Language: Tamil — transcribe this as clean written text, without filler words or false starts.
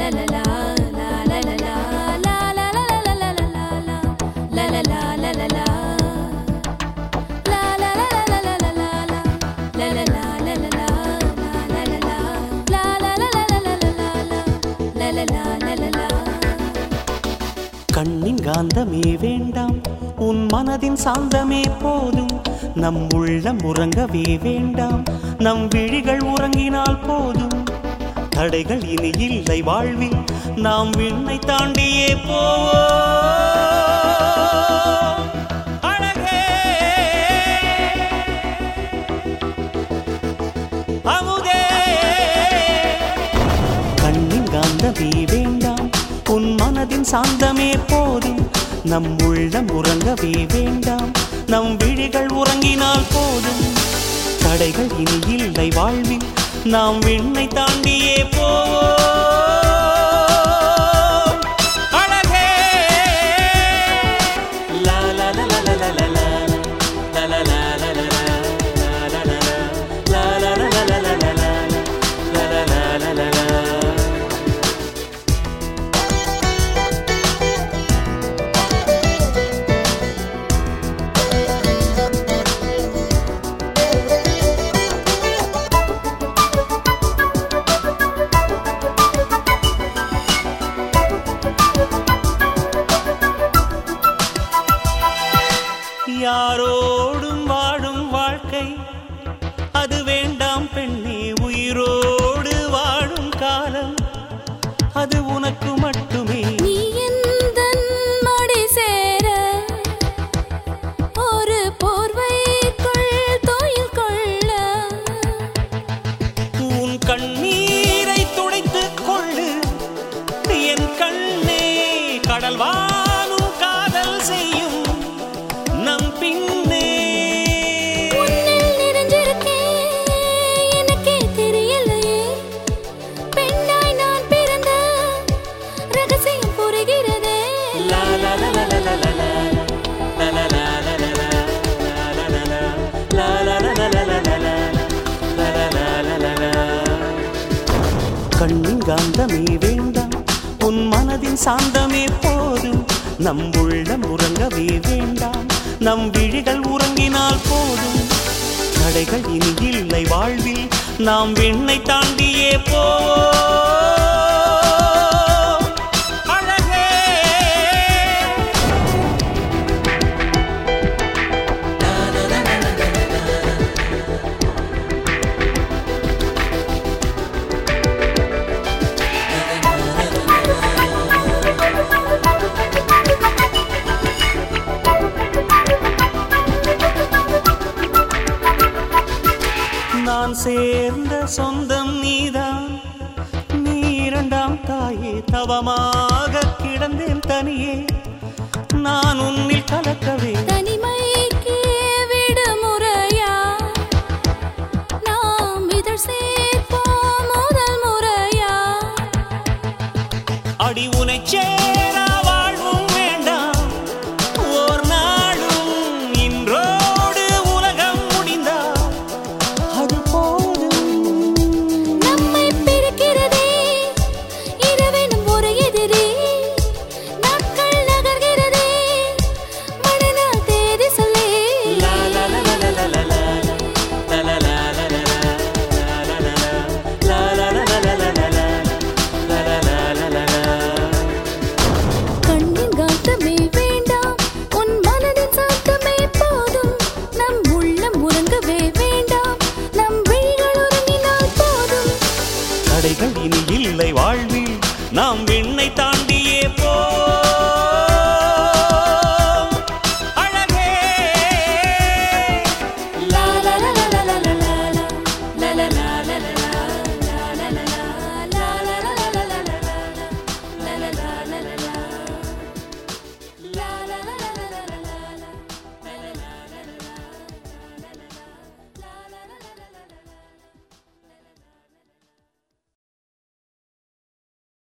கண்ணின் காந்தமே வேண்டாம், உன் மனதின் சாந்தமே போதும். நம் உள்ளம் உறங்கவே வேண்டாம், நம் விழிகள் உறங்கினால் போதும். தடைகள் இனி இல்லை வாழ்வில், நாம் விண்ணை தாண்டியே போவோம். அழகே அமுதே, கண்ணின் காந்தமே வேண்டாம், உன் மனதின் சாந்தமே போதும். நம் உள்ளம் உறங்கவே வேண்டாம், நம் விழிகள் உறங்கினால் போதும். தடைகள் இனி இல்லை வாழ்வில், நாம் விண்ணை தாண்டியே போவோம். அழகே லா லா லா லா லா லா லா லா லா லா லா லா லா யாரோடும் வாழும் வாழ்க்கை அது வேண்டாம் பெண்ணே. உயிரோடு வாழும் காலம் அது உனக்கு மட்டுமே. நீ எந்தன் மடி சேர ஒரு போர்வைக்குள் தோயில் கொள்ள, உன் கண்ணீரை துடைத்துக் கொள்ளு என் கண்ணே. கடல் வானும் காதல் செய்யும் நம் பின்னே. உன்னில் நிறைஞ்சிருக்கேன் எனக்கே தெரியலையே. பெண்ணாய் நான் பிறந்த ரகசியம் புரிகிறதே. லா லா லா லா லா லா லா லா லா லா லா லா லா லா. கண்ணின் காந்தமே வேண்டாம், உன் மனதின் சாந்தமே போதும். நம் உள்ளம் உறங்கவே வேண்டாம், நம் விழிகள் உறங்கினால் போதும். தடைகள் இனி இல்லை வாழ்வில், நாம் விண்ணை தாண்டியே போவோம். அழகே நான் சேர்ந்த சொந்தம் நீதான், நீ இரண்டாம் தாயே. தவமாக கிடந்தேன் தனியே, நான் உன்னில் கலக்கவே.